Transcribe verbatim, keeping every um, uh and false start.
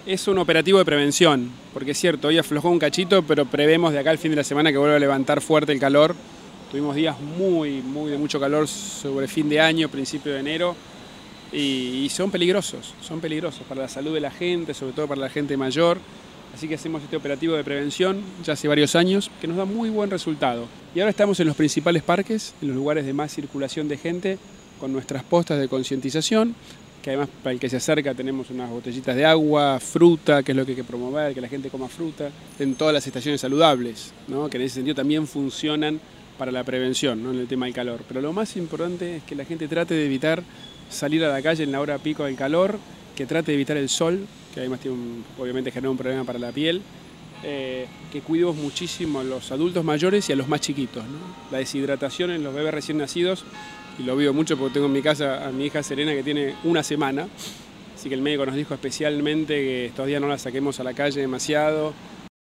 Es un operativo de prevención, porque es cierto, hoy aflojó un cachito, pero prevemos de acá al fin de la semana que vuelva a levantar fuerte el calor. Tuvimos días muy, muy de mucho calor sobre fin de año, principio de enero, y, y son peligrosos, son peligrosos para la salud de la gente, sobre todo para la gente mayor. Así que hacemos este operativo de prevención ya hace varios años, que nos da muy buen resultado. Y ahora estamos en los principales parques, en los lugares de más circulación de gente, con nuestras postas de concientización, que además para el que se acerca tenemos unas botellitas de agua, fruta, que es lo que hay que promover, que la gente coma fruta, en todas las estaciones saludables, ¿no? Que en ese sentido también funcionan para la prevención, ¿no? En el tema del calor. Pero lo más importante es que la gente trate de evitar salir a la calle en la hora pico del calor, que trate de evitar el sol, que además tiene un, obviamente genera un problema para la piel, eh, que cuidemos muchísimo a los adultos mayores y a los más chiquitos, ¿no? La deshidratación en los bebés recién nacidos, y lo vivo mucho porque tengo en mi casa a mi hija Serena que tiene una semana, así que el médico nos dijo especialmente que estos días no la saquemos a la calle demasiado,